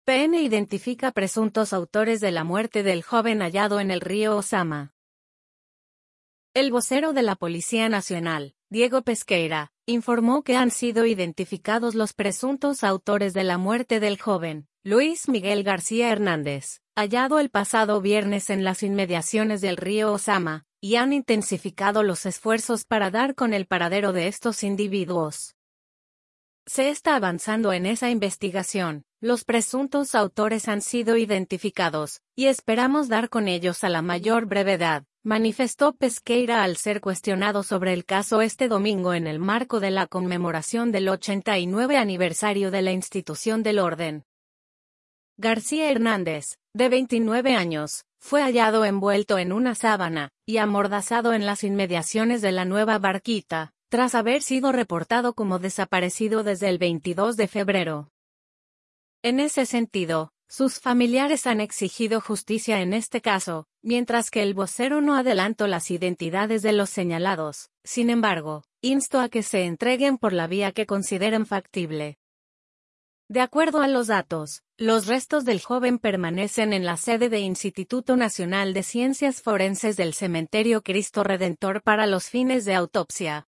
PN identifica presuntos autores de la muerte del joven hallado en el río Osama. El vocero de la Policía Nacional, Diego Pesqueira, informó que han sido identificados los presuntos autores de la muerte del joven, Luis Miguel García Hernández, hallado el pasado viernes en las inmediaciones del río Osama, y han intensificado los esfuerzos para dar con el paradero de estos individuos. Se está avanzando en esa investigación, los presuntos autores han sido identificados, y esperamos dar con ellos a la mayor brevedad, manifestó Pesqueira al ser cuestionado sobre el caso este domingo en el marco de la conmemoración del 89 aniversario de la institución del orden. García Hernández, de 29 años, fue hallado envuelto en una sábana, y amordazado en las inmediaciones de la Nueva Barquita, tras haber sido reportado como desaparecido desde el 22 de febrero. En ese sentido, sus familiares han exigido justicia en este caso, mientras que el vocero no adelantó las identidades de los señalados. Sin embargo, instó a que se entreguen por la vía que consideren factible. De acuerdo a los datos, los restos del joven permanecen en la sede del Instituto Nacional de Ciencias Forenses del Cementerio Cristo Redentor para los fines de autopsia.